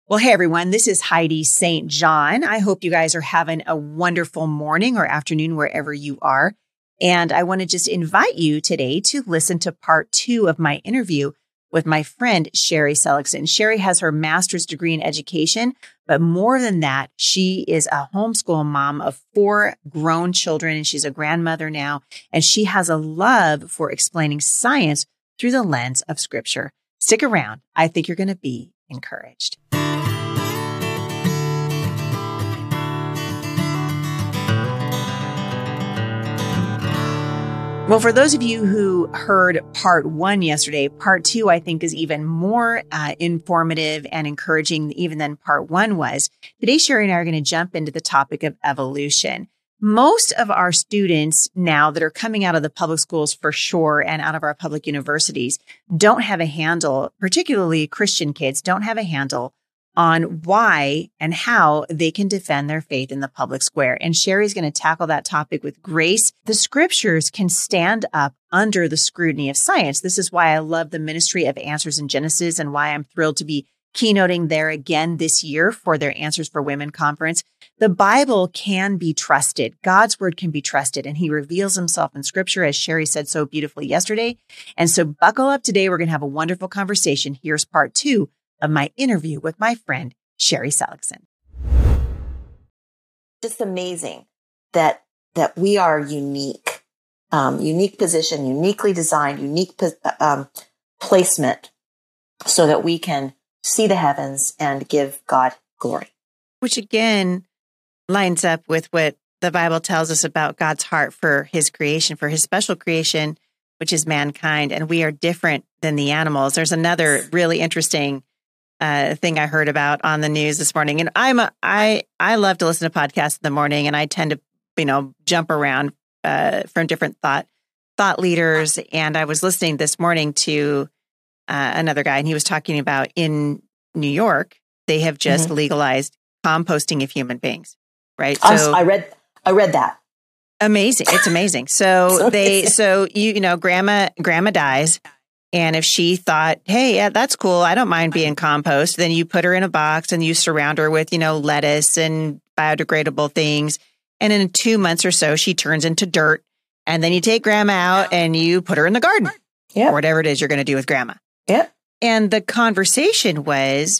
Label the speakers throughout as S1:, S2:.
S1: Well, hey, everyone, this is Heidi St. John. I hope you guys are having a wonderful morning or afternoon wherever you are. And I want to just invite you today to listen to part 2 of my interview with my friend, Sherry Seligson. Sherry has her master's degree in education, but more than that, she is a homeschool mom of 4 grown children, and she's a grandmother now. And she has a love for explaining science through the lens of Scripture. Stick around. I think you're going to be encouraged. Well, for those of you who heard part 1 yesterday, part 2, I think, is even more informative and encouraging even than part 1 was. Today, Sherry and I are going to jump into the topic of evolution. Most of our students now that are coming out of the public schools for sure and out of our public universities don't have a handle, particularly Christian kids, don't have a handle on why and how they can defend their faith in the public square. And Sherry's going to tackle that topic with grace. The scriptures can stand up under the scrutiny of science. This is why I love the Ministry of Answers in Genesis and why I'm thrilled to be keynoting there again this year for their Answers for Women conference. The Bible can be trusted. God's word can be trusted, and he reveals himself in scripture, as Sherry said so beautifully yesterday. And so buckle up today. We're going to have a wonderful conversation. Here's part 2 of my interview with my friend, Sherry Seligson.
S2: Just amazing that we are unique, unique position, uniquely designed, unique placement so that we can see the heavens and give God glory.
S1: Which again lines up with what the Bible tells us about God's heart for his creation, for his special creation, which is mankind. And we are different than the animals. There's another really interesting thing I heard about on the news this morning. And I love to listen to podcasts in the morning, and I tend to, jump around from different thought leaders. And I was listening this morning to another guy, and he was talking about in New York, they have just legalized composting of human beings, right? So
S2: I read that.
S1: Amazing. It's amazing. So grandma dies. And if she thought, hey, yeah, that's cool, I don't mind being compost, then you put her in a box and you surround her with, lettuce and biodegradable things. And in 2 months or so, she turns into dirt. And then you take grandma out and you put her in the garden or whatever it is you're going to do with grandma.
S2: Yeah.
S1: And the conversation was,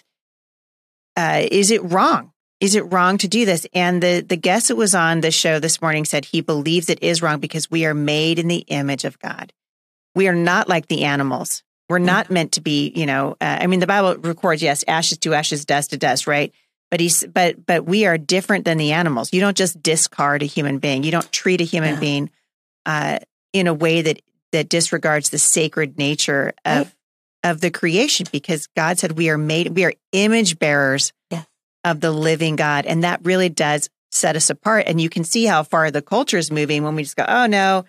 S1: is it wrong? Is it wrong to do this? And the guest that was on the show this morning said he believes it is wrong because we are made in the image of God. We are not like the animals. We're not meant to be, the Bible records, yes, ashes to ashes, dust to dust, right? But we are different than the animals. You don't just discard a human being. You don't treat a human being in a way that disregards the sacred nature of the creation, because God said we are image bearers of the living God. And that really does set us apart. And you can see how far the culture is moving when we just go, oh no,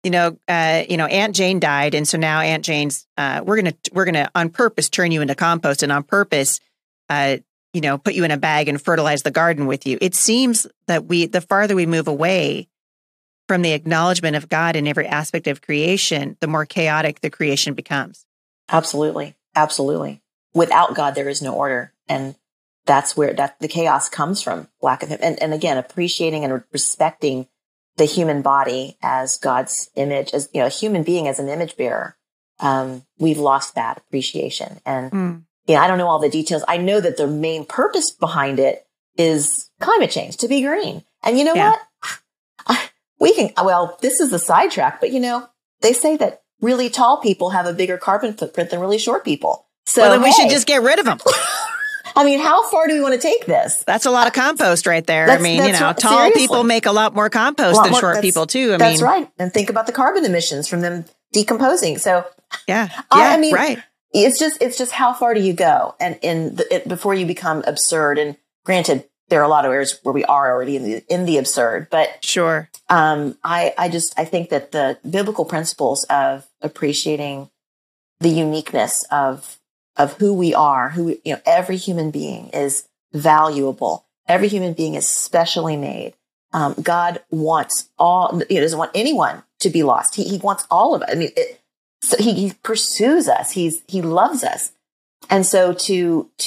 S1: Aunt Jane died. And so now Aunt Jane's, we're going to on purpose turn you into compost and on purpose, put you in a bag and fertilize the garden with you. It seems that the farther we move away from the acknowledgement of God in every aspect of creation, the more chaotic the creation becomes.
S2: Absolutely. Absolutely. Without God, there is no order. And that's where the chaos comes from, lack of him. And again, appreciating and respecting the human body as God's image, as a human being as an image bearer. We've lost that appreciation. And I don't know all the details. I know that the main purpose behind it is climate change, to be green. And you know what? This is a sidetrack, but they say that really tall people have a bigger carbon footprint than really short people. So
S1: then we should just get rid of them.
S2: How far do we want to take this?
S1: That's a lot of compost right there. Tall people make a lot more compost than short people too.
S2: That's right. And think about the carbon emissions from them decomposing. So
S1: right.
S2: It's just how far do you go? And before you become absurd. And granted, there are a lot of areas where we are already in the absurd, but
S1: sure.
S2: I think that the biblical principles of appreciating the uniqueness of who we are, every human being is valuable. Every human being is specially made. God wants he doesn't want anyone to be lost. He wants all of it. So he pursues us. He loves us. And so to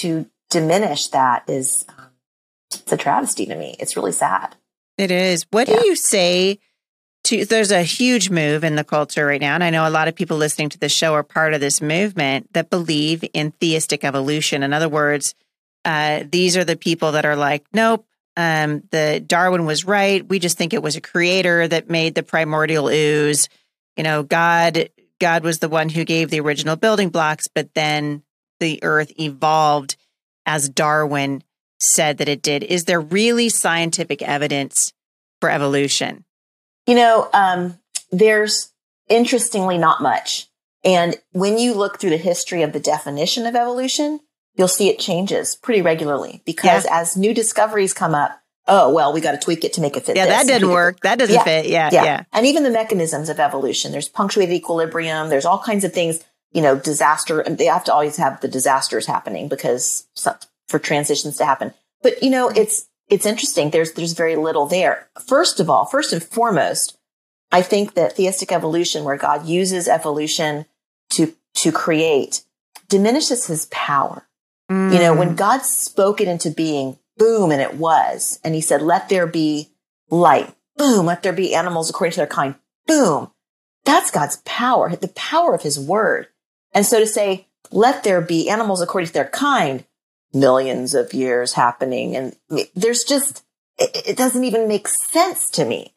S2: diminish that is, it's a travesty to me. It's really sad.
S1: It is. What do you say to, there's a huge move in the culture right now, and I know a lot of people listening to the show are part of this movement that believe in theistic evolution. In other words, these are the people that are like, nope, the Darwin was right. We just think it was a creator that made the primordial ooze. You know, God was the one who gave the original building blocks, but then the earth evolved as Darwin said that it did. Is there really scientific evidence for evolution?
S2: You know, there's interestingly not much. And when you look through the history of the definition of evolution, you'll see it changes pretty regularly because as new discoveries come up, oh, well, we got to tweak it to make it fit.
S1: Yeah, that didn't work. That doesn't fit. Yeah.
S2: And even the mechanisms of evolution, there's punctuated equilibrium. There's all kinds of things, you know, disaster. And they have to always have the disasters happening because for transitions to happen. But, you know, it's interesting. There's very little there. First and foremost, I think that theistic evolution, where God uses evolution to create, diminishes his power. You know, when God spoke it into being, boom, and it was, and he said, let there be light, boom, let there be animals according to their kind, boom. That's God's power, the power of his word. And so to say, let there be animals according to their kind, millions of years happening. And there's just, it doesn't even make sense to me,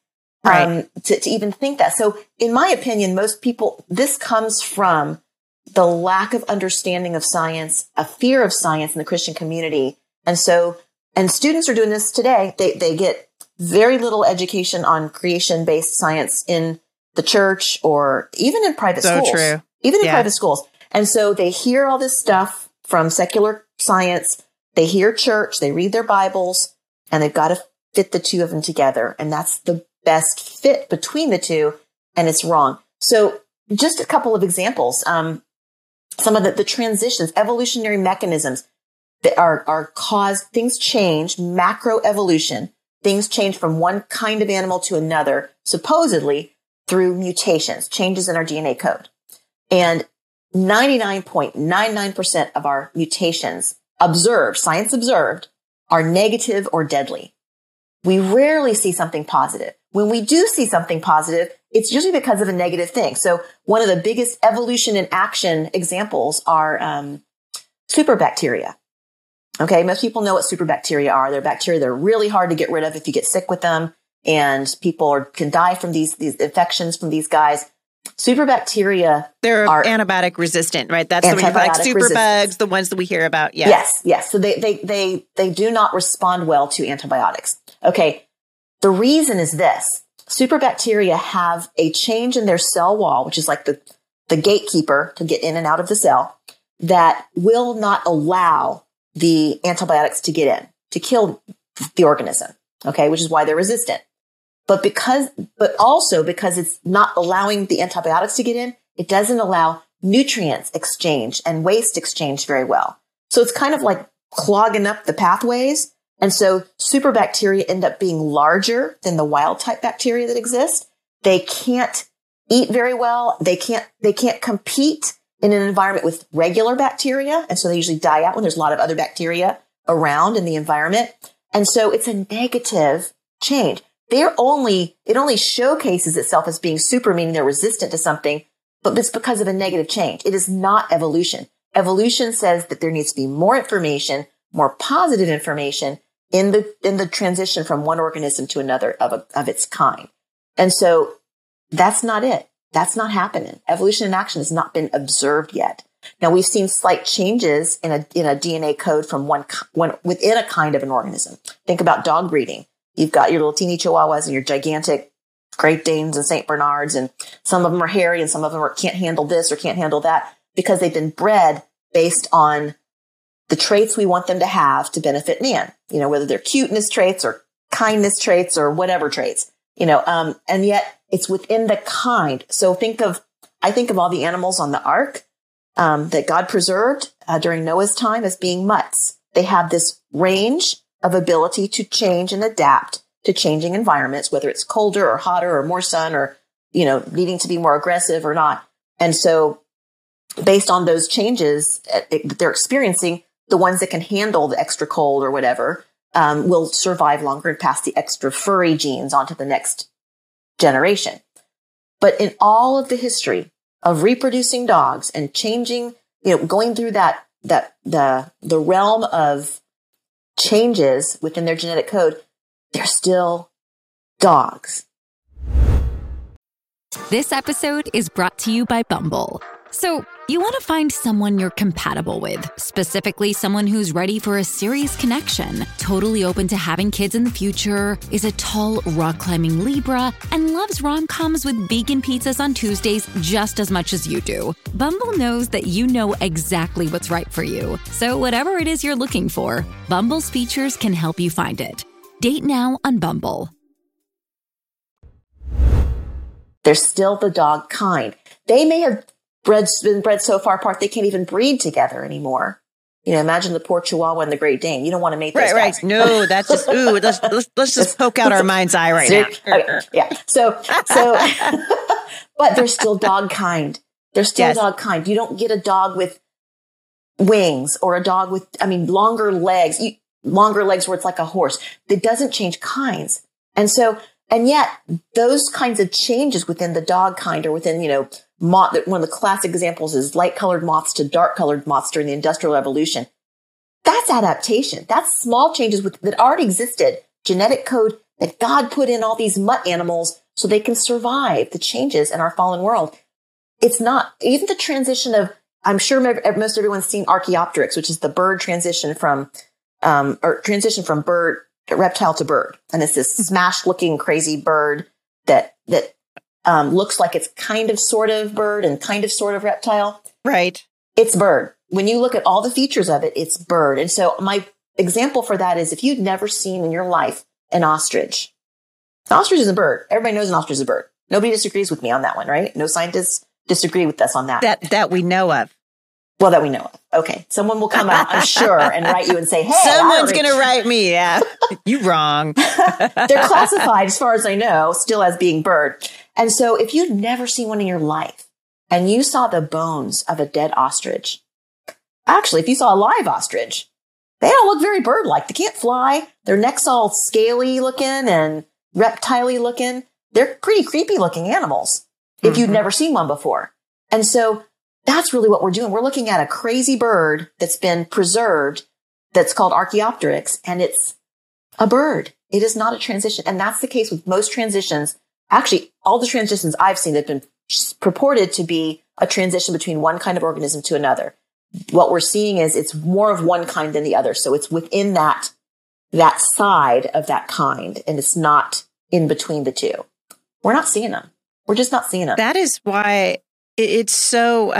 S2: to even think that. So in my opinion, most people, this comes from the lack of understanding of science, a fear of science in the Christian community. And students are doing this today. They get very little education on creation-based science in the church or even in private schools. So true. Even in private schools. And so they hear all this stuff from secular science. They hear church, they read their Bibles, and they've got to fit the two of them together. And that's the best fit between the two. And it's wrong. So just a couple of examples. Some of the transitions, evolutionary mechanisms that are caused, things change, macroevolution, things change from one kind of animal to another, supposedly through mutations, changes in our DNA code. And 99.99% of our mutations science observed, are negative or deadly. We rarely see something positive. When we do see something positive, it's usually because of a negative thing. So one of the biggest evolution in action examples are superbacteria. Okay, most people know what superbacteria are. They're bacteria that are really hard to get rid of if you get sick with them, and people can die from these infections from these guys. Superbacteria,
S1: they're antibiotic resistant, right? That's the one, like superbugs, the ones that we hear about.
S2: Yes. So they do not respond well to antibiotics. Okay, the reason is this: superbacteria have a change in their cell wall, which is like the gatekeeper to get in and out of the cell, that will not allow the antibiotics to get in to kill the organism. Okay, which is why they're resistant. But also because it's not allowing the antibiotics to get in, it doesn't allow nutrients exchange and waste exchange very well. So it's kind of like clogging up the pathways. And so superbacteria end up being larger than the wild type bacteria that exist. They can't eat very well. They can't compete in an environment with regular bacteria. And so they usually die out when there's a lot of other bacteria around in the environment. And so it's a negative change. It only showcases itself as being super, meaning they're resistant to something, but it's because of a negative change. It is not evolution. Evolution says that there needs to be more information, more positive information in the transition from one organism to another of its kind. And so that's not it. That's not happening. Evolution in action has not been observed yet. Now we've seen slight changes in a DNA code from one within a kind of an organism. Think about dog breeding. You've got your little teeny chihuahuas and your gigantic Great Danes and St. Bernards, and some of them are hairy and some of them can't handle this or can't handle that because they've been bred based on the traits we want them to have to benefit man. You know, whether they're cuteness traits or kindness traits or whatever traits, you know, and yet it's within the kind. So I think of all the animals on the ark that God preserved during Noah's time as being mutts. They have this range of ability to change and adapt to changing environments, whether it's colder or hotter or more sun or, you know, needing to be more aggressive or not. And so based on those changes that they're experiencing, the ones that can handle the extra cold or whatever, will survive longer and pass the extra furry genes onto the next generation. But in all of the history of reproducing dogs and changing, going through the realm of changes within their genetic code, they're still dogs.
S3: This episode is brought to you by Bumble. So, you want to find someone you're compatible with, specifically someone who's ready for a serious connection, totally open to having kids in the future, is a tall, rock-climbing Libra, and loves rom-coms with vegan pizzas on Tuesdays just as much as you do. Bumble knows that you know exactly what's right for you. So whatever it is you're looking for, Bumble's features can help you find it. Date now on Bumble.
S2: They're still the dog kind. They may have been bred so far apart they can't even breed together anymore. Imagine the poor Chihuahua and the Great Dane. You don't want to mate those guys.
S1: Right. No, that's just let's just poke out our mind's eye right now.
S2: Okay, yeah. So, but they're still dog kind. They're still dog kind. You don't get a dog with wings or a dog with, longer legs. Longer legs where it's like a horse. It doesn't change kinds. And yet those kinds of changes within the dog kind or within, moth, one of the classic examples is light colored moths to dark colored moths during the Industrial Revolution. That's adaptation. That's small changes that already existed. Genetic code that God put in all these mutt animals so they can survive the changes in our fallen world. It's not even the transition of, I'm sure most everyone's seen Archaeopteryx, which is the bird transition from bird, reptile to bird. And it's this smashed looking crazy bird that looks like it's kind of sort of bird and kind of sort of reptile.
S1: Right.
S2: It's bird. When you look at all the features of it, it's bird. And so my example for that is if you'd never seen in your life an ostrich. An ostrich is a bird. Everybody knows an ostrich is a bird. Nobody disagrees with me on that one, right? No scientists disagree with us on that.
S1: That we know of.
S2: Well, that we know of. Okay. Someone will come out, I'm sure, and write you and say, hey,
S1: someone's going to write me. Yeah. You wrong.
S2: They're classified, as far as I know, still as being bird. And so if you'd never seen one in your life and you saw the bones of a dead ostrich, actually, if you saw a live ostrich, they don't look very bird-like. They can't fly. Their neck's all scaly looking and reptile-y looking. They're pretty creepy looking animals if you'd never seen one before. And so that's really what we're doing. We're looking at a crazy bird that's been preserved that's called Archaeopteryx, and it's a bird. It is not a transition. And that's the case with most transitions. Actually, all the transitions I've seen have been purported to be a transition between one kind of organism to another. What we're seeing is it's more of one kind than the other. So it's within that side of that kind, and it's not in between the two. We're not seeing them. We're just not seeing them.
S1: That is why it's so,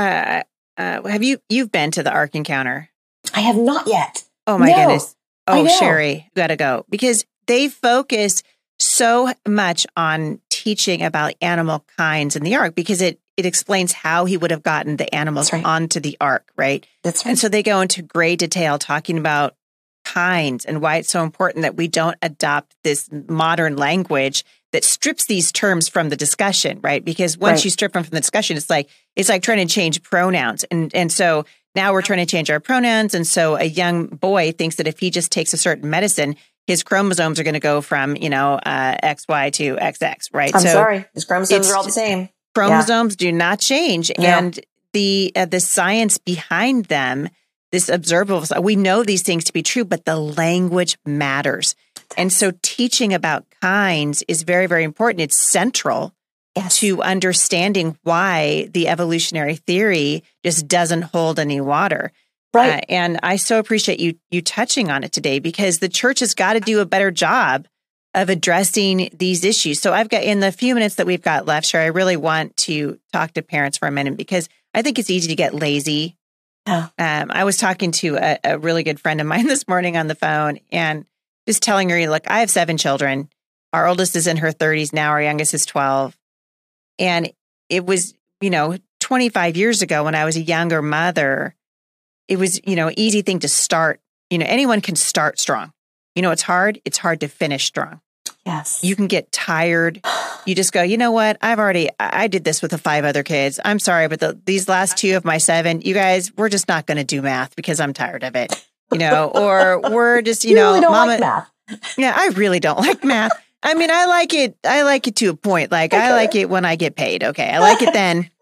S1: you've been to the Ark Encounter?
S2: I have not yet.
S1: Oh my goodness. Oh, Sherry, you got to go, because they focus so much on teaching about animal kinds in the Ark, because it explains how he would have gotten the animals onto the Ark, right?
S2: That's right.
S1: And so they go into great detail talking about kinds and why it's so important that we don't adopt this modern language that strips these terms from the discussion, right? Because once you strip them from the discussion, it's like trying to change pronouns. And so now we're trying to change our pronouns. And so a young boy thinks that if he just takes a certain medicine, his chromosomes are going to go from, XY to XX, right?
S2: I'm sorry. His chromosomes are all the same.
S1: Chromosomes do not change.
S2: Yeah.
S1: And the science behind them, this observable, we know these things to be true, but the language matters. And so teaching about kinds is very, very important. It's central to understanding why the evolutionary theory just doesn't hold any water.
S2: Right.
S1: And I so appreciate you touching on it today, because the church has got to do a better job of addressing these issues. So I've got, in the few minutes that we've got left, Sherry, I really want to talk to parents for a minute, because I think it's easy to get lazy. I was talking to a really good friend of mine this morning on the phone, and just telling her, look, I have 7 children. Our oldest is in her 30s now. Our youngest is 12. And it was, 25 years ago when I was a younger mother, it was, easy thing to start. Anyone can start strong. It's hard. It's hard to finish strong.
S2: Yes.
S1: You can get tired. You just go, you know what? I did this with the 5 other kids. I'm sorry, but these last 2 of my 7, you guys, we're just not going to do math because I'm tired of it. or we're just,
S2: you really don't
S1: Mama,
S2: like math.
S1: Yeah, I really don't like math. I mean, I like it to a point. Like, I like it when I get paid. Okay. I like it then.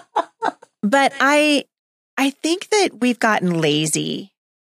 S1: But I think that we've gotten lazy.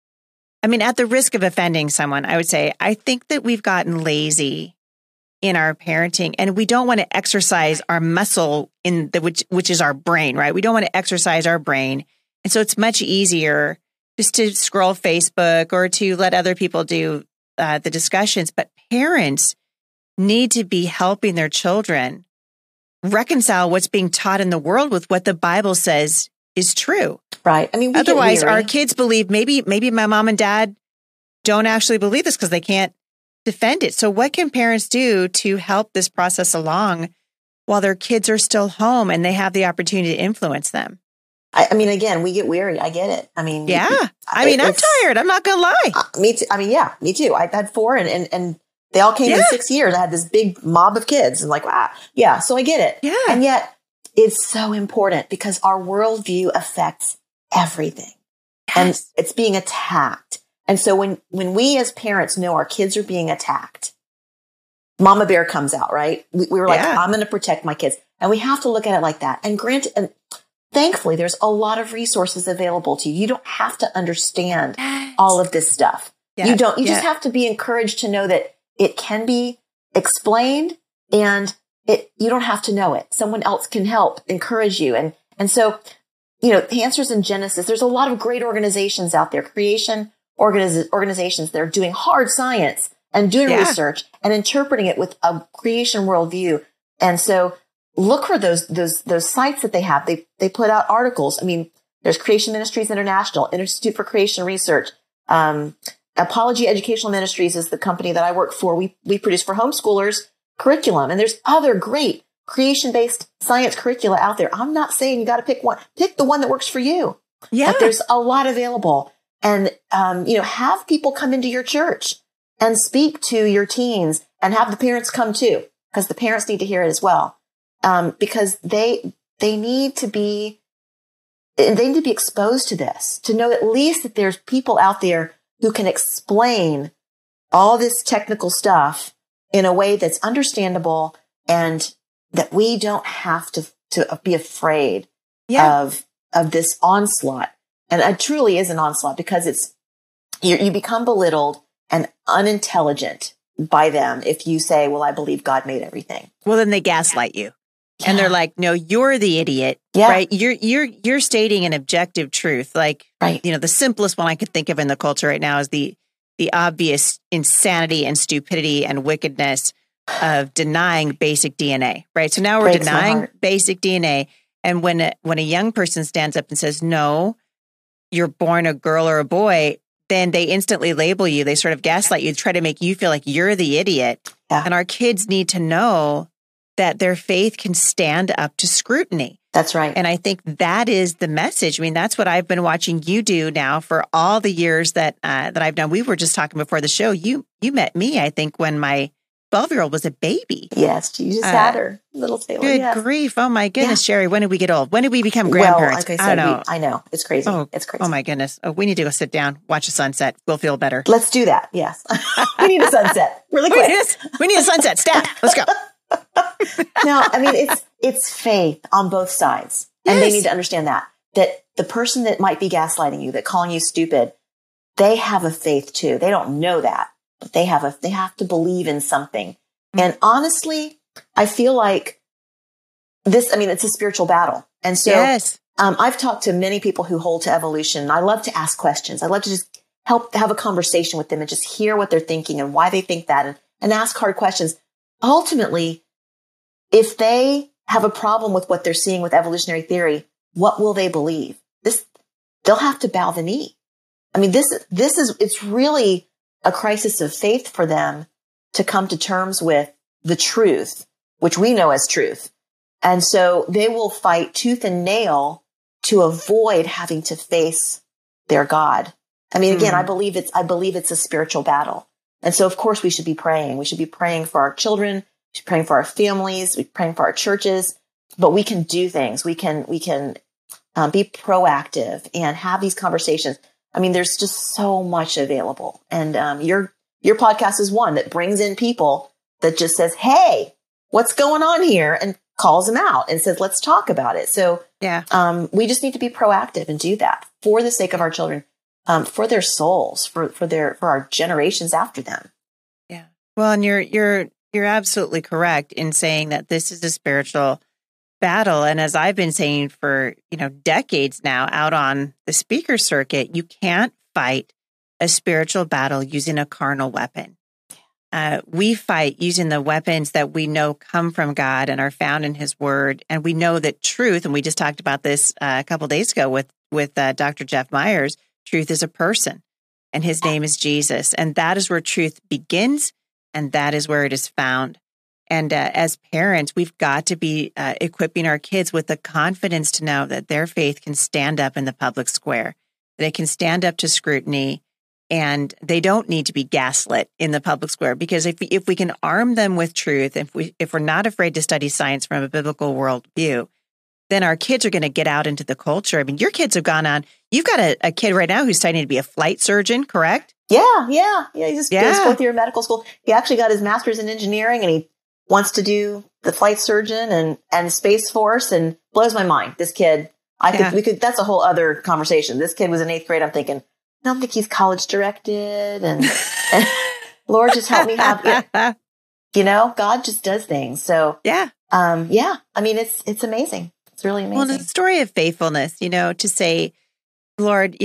S1: I mean, at the risk of offending someone, I would say, I think that we've gotten lazy in our parenting, and we don't want to exercise our muscle which is our brain, right? We don't want to exercise our brain. And so it's much easier just to scroll Facebook or to let other people do the discussions. But parents need to be helping their children reconcile what's being taught in the world with what the Bible says is true.
S2: Right. I mean,
S1: otherwise our kids believe maybe my mom and dad don't actually believe this because they can't defend it. So what can parents do to help this process along while their kids are still home and they have the opportunity to influence them?
S2: I mean, again, we get weary. I get it. I mean,
S1: yeah. I'm tired. I'm not going to lie.
S2: Me too. I mean, yeah, me too. I had 4 and they all came in 6 years. I had this big mob of kids and wow. Yeah. So I get it.
S1: Yeah.
S2: And yet it's so important because our worldview affects everything and it's being attacked. And so when we as parents know our kids are being attacked, Mama Bear comes out, right? We were like, I'm going to protect my kids. And we have to look at it like that. And thankfully, there's a lot of resources available to you. You don't have to understand all of this stuff. Yeah. You don't. You just have to be encouraged to know that it can be explained and you don't have to know it. Someone else can help encourage you. And so, the answers in Genesis, there's a lot of great organizations out there, creation organizations that are doing hard science and doing research and interpreting it with a creation worldview. And so look for those sites that they have. They put out articles. I mean, there's Creation Ministries International, Institute for Creation Research, Apology Educational Ministries is the company that I work for. We produce for homeschoolers curriculum, and there's other great creation-based science curricula out there. I'm not saying you got to pick one. Pick the one that works for you.
S1: Yeah.
S2: But there's a lot available. And, have people come into your church and speak to your teens and have the parents come too, because the parents need to hear it as well. Because they need to be exposed to this, to know at least that there's people out there who can explain all this technical stuff in a way that's understandable and that we don't have to be afraid of this onslaught. And it truly is an onslaught because you become belittled and unintelligent by them if you say, well, I believe God made everything.
S1: Well, then they gaslight you. Yeah. And they're like, no, you're the idiot, right? You're stating an objective truth. Like, the simplest one I could think of in the culture right now is the obvious insanity and stupidity and wickedness of denying basic DNA, right? So now we're denying basic DNA. And when a young person stands up and says, no, you're born a girl or a boy, then they instantly label you. They sort of gaslight you, try to make you feel like you're the idiot. Yeah. And our kids need to know that their faith can stand up to scrutiny.
S2: That's right.
S1: And I think that is the message. I mean, that's what I've been watching you do now for all the years that I've done. We were just talking before the show. You met me, I think, when my 12-year-old was a baby.
S2: Yes, you just had her, little Taylor.
S1: Good grief. Oh, my goodness, Sherry. When did we get old? When did we become grandparents?
S2: Well, like I said, I know. It's crazy. It's crazy.
S1: Oh, my goodness. Oh, we need to go sit down, watch a sunset. We'll feel better.
S2: Let's do that. Yes. We need a sunset. Really quick.
S1: We need a sunset. Stat. Let's go.
S2: No, I mean, it's faith on both sides. And they need to understand that the person that might be gaslighting you, that calling you stupid, they have a faith too. They don't know that, but they have to believe in something. Mm-hmm. And honestly, I feel like it's a spiritual battle. And so I've talked to many people who hold to evolution, and I love to ask questions. I love to just help have a conversation with them and just hear what they're thinking and why they think that and ask hard questions. Ultimately, if they have a problem with what they're seeing with evolutionary theory, what will they believe? They'll have to bow the knee. I mean, it's really a crisis of faith for them to come to terms with the truth, which we know as truth. And so they will fight tooth and nail to avoid having to face their God. I mean, again, I believe it's a spiritual battle. And so, of course, we should be praying. We should be praying for our children. We should be praying for our families. We're praying for our churches. But we can do things. We can be proactive and have these conversations. I mean, there's just so much available. And your podcast is one that brings in people that just says, hey, what's going on here? And calls them out and says, let's talk about it. So we just need to be proactive and do that for the sake of our children, for their souls, for our generations after them.
S1: Yeah. Well, and you're absolutely correct in saying that this is a spiritual battle. And as I've been saying for, decades now out on the speaker circuit, you can't fight a spiritual battle using a carnal weapon. We fight using the weapons that we know come from God and are found in his word. And we know that truth, and we just talked about this a couple days ago with Dr. Jeff Myers, truth is a person and his name is Jesus. And that is where truth begins. And that is where it is found. And as parents, we've got to be equipping our kids with the confidence to know that their faith can stand up in the public square, that it can stand up to scrutiny, and they don't need to be gaslit in the public square. Because if we can arm them with truth, if we're not afraid to study science from a biblical worldview, then our kids are going to get out into the culture. I mean, your kids have gone on. You've got a kid right now who's studying to be a flight surgeon, correct?
S2: Yeah. He just goes fourth year medical school. He actually got his master's in engineering, and he wants to do the flight surgeon and Space Force, and blows my mind. This kid, that's a whole other conversation. This kid was in 8th grade. I'm thinking, I don't think he's college directed, and Lord, just help me have it. God just does things. So I mean, it's amazing. It's really amazing.
S1: Well, it's a story of faithfulness, to say, Lord,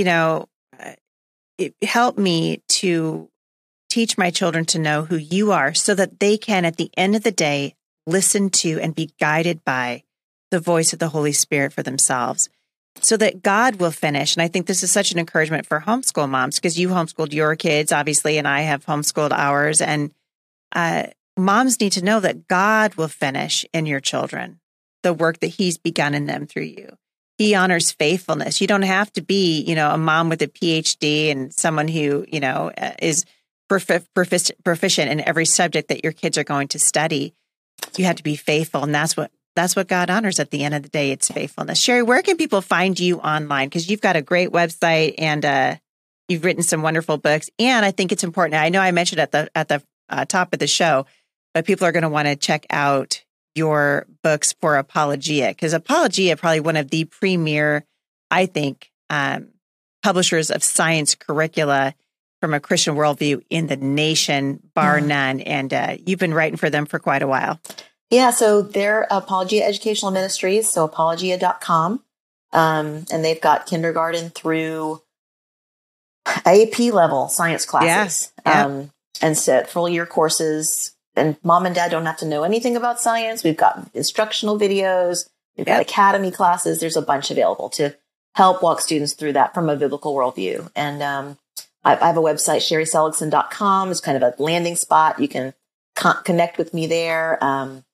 S1: help me to teach my children to know who you are so that they can, at the end of the day, listen to and be guided by the voice of the Holy Spirit for themselves so that God will finish. And I think this is such an encouragement for homeschool moms, because you homeschooled your kids, obviously, and I have homeschooled ours. And moms need to know that God will finish in your children the work that he's begun in them through you. He honors faithfulness. You don't have to be, a mom with a PhD and someone who, is proficient in every subject that your kids are going to study. You have to be faithful. And that's what God honors at the end of the day. It's faithfulness. Sherry, where can people find you online? Because you've got a great website and you've written some wonderful books. And I think it's important. I know I mentioned at the top of the show, but people are going to want to check out your books for Apologia, because Apologia, probably one of the premier, I think, publishers of science curricula from a Christian worldview in the nation, bar none. And you've been writing for them for quite a while.
S2: Yeah, so they're Apologia Educational Ministries, so apologia.com. And they've got kindergarten through AP level science classes. And set full year courses. And mom and dad don't have to know anything about science. We've got instructional videos. We've got academy classes. There's a bunch available to help walk students through that from a biblical worldview. And I have a website, sherryseligson.com. It's kind of a landing spot. You can connect with me there.
S1: And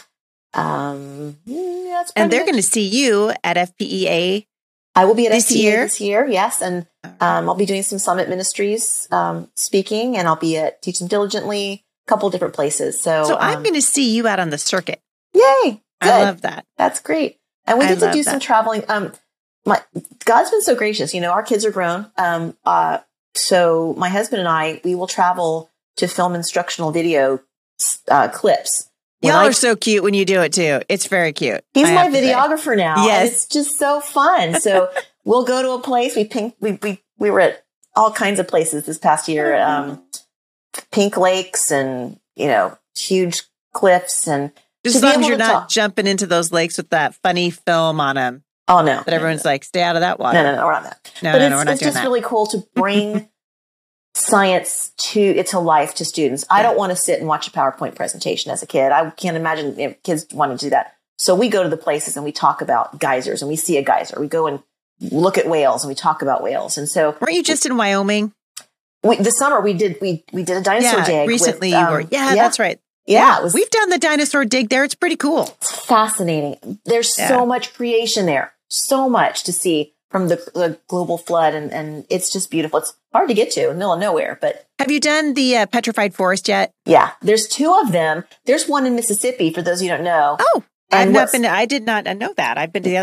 S1: they're going to see you at FPEA.
S2: I will be at FPEA this year, yes. And I'll be doing some Summit Ministries speaking, and I'll be at Teach Them Diligently, a couple of different places. So
S1: I'm going to see you out on the circuit.
S2: Yay! Good.
S1: I love that.
S2: That's great. And we get to do some traveling. God's been so gracious. Our kids are grown. So my husband and we will travel to film instructional video clips.
S1: Y'all are so cute when you do it too. It's very cute.
S2: He's my videographer now.
S1: Yes.
S2: And it's just so fun. So we'll go to a place. We were at all kinds of places this past year. Pink lakes and, huge cliffs, and
S1: just as long as you're not jumping into those lakes with that funny film on them.
S2: Oh no.
S1: But everyone's like, stay out of that water.
S2: No, we're on that.
S1: No,
S2: we're not
S1: doing that.
S2: It's just really cool to bring science to life to students. I don't want to sit and watch a PowerPoint presentation as a kid. I can't imagine kids wanting to do that. So we go to the places and we talk about geysers, and we see a geyser. We go and look at whales and we talk about whales. And so,
S1: weren't you just in Wyoming?
S2: This summer we did a dinosaur dig.
S1: Recently,
S2: with,
S1: that's right.
S2: Yeah,
S1: we've done the dinosaur dig there. It's pretty cool.
S2: It's fascinating. There's so much creation there, so much to see from the global flood, and it's just beautiful. It's hard to get to in the middle of nowhere. But
S1: have you done the petrified forest yet?
S2: Yeah, there's 2 of them. There's one in Mississippi, for those of you who don't know.
S1: Oh, I did not know that. I've been to the other one.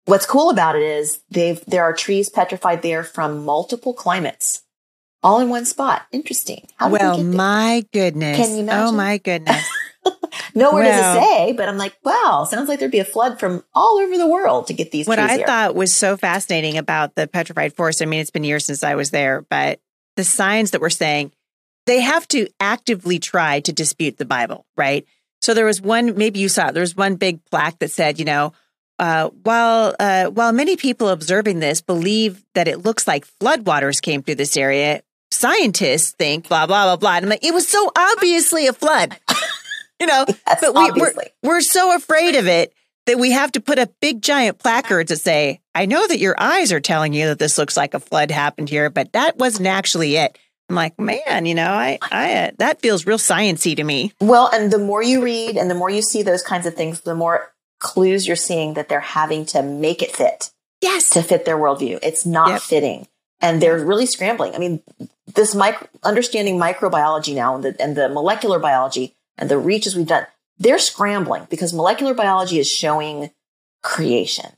S2: what's cool about it is there are trees petrified there from multiple climates, all in one spot. Interesting. How did they get there?
S1: My goodness.
S2: Can you imagine?
S1: Oh, my goodness.
S2: Nowhere does it say, but I'm like, wow, sounds like there'd be a flood from all over the world to get these trees
S1: What I
S2: here.
S1: thought was so fascinating about the petrified forest, I mean, it's been years since I was there, but the signs that were saying they have to actively try to dispute the Bible, right? So there was one, maybe you saw it, there was one big plaque that said, while many people observing this believe that it looks like floodwaters came through this area, scientists think blah, blah, blah, blah. And I'm like, it was so obviously a flood,
S2: Yes,
S1: but we're so afraid of it that we have to put up big giant placards that say, I know that your eyes are telling you that this looks like a flood happened here, but that wasn't actually it. I'm like, man, I that feels real sciencey to me.
S2: Well, and the more you read and the more you see those kinds of things, the more clues you're seeing that they're having to make it fit.
S1: Yes.
S2: To fit their worldview. It's not fitting. And they're really scrambling. I mean, this understanding microbiology now and the molecular biology and the reaches we've done, they're scrambling because molecular biology is showing creation.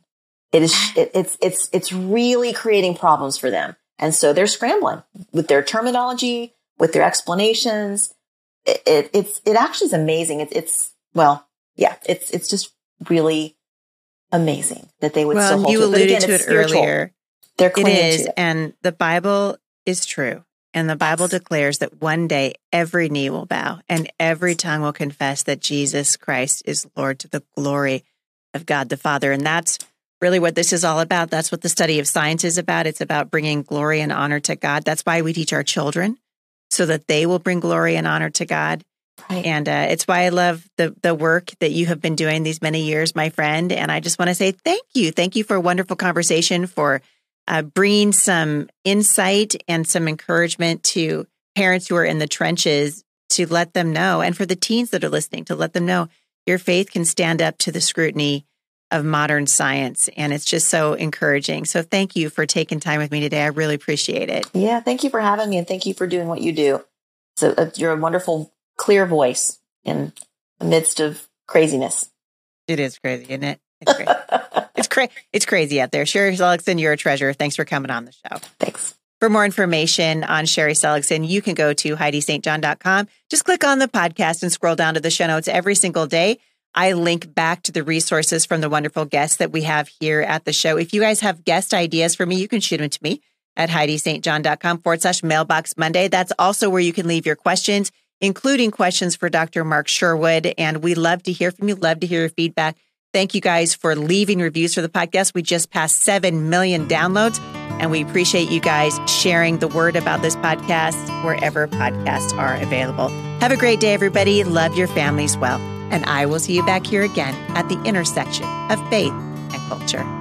S2: It's really creating problems for them. And so they're scrambling with their terminology, with their explanations. It actually is amazing. It's just really amazing that they would still hold
S1: you
S2: to it.
S1: alluded
S2: Again,
S1: to it earlier.
S2: They're clinging
S1: it is,
S2: to it.
S1: and the Bible is true. And the Bible declares that one day every knee will bow and every tongue will confess that Jesus Christ is Lord to the glory of God the Father. And that's really what this is all about. That's what the study of science is about. It's about bringing glory and honor to God. That's why we teach our children, so that they will bring glory and honor to God. Right. And it's why I love the work that you have been doing these many years, my friend. And I just want to say thank you. Thank you for a wonderful conversation, for bringing some insight and some encouragement to parents who are in the trenches, to let them know, and for the teens that are listening, to let them know your faith can stand up to the scrutiny of modern science. And it's just so encouraging. So thank you for taking time with me today. I really appreciate it.
S2: Yeah, thank you for having me, and thank you for doing what you do. So you're a wonderful, clear voice in the midst of craziness.
S1: It is crazy, isn't it? It's crazy. It's crazy out there. Sherry Seligson, you're a treasure. Thanks for coming on the show.
S2: Thanks.
S1: For more information on Sherry Seligson, you can go to HeidiSt.John.com. Just click on the podcast and scroll down to the show notes every single day. I link back to the resources from the wonderful guests that we have here at the show. If you guys have guest ideas for me, you can shoot them to me at HeidiSt.John.com/mailbox Monday. That's also where you can leave your questions, including questions for Dr. Mark Sherwood. And we love to hear from you, love to hear your feedback. Thank you guys for leaving reviews for the podcast. We just passed 7 million downloads, and we appreciate you guys sharing the word about this podcast wherever podcasts are available. Have a great day, everybody. Love your families well. And I will see you back here again at the intersection of faith and culture.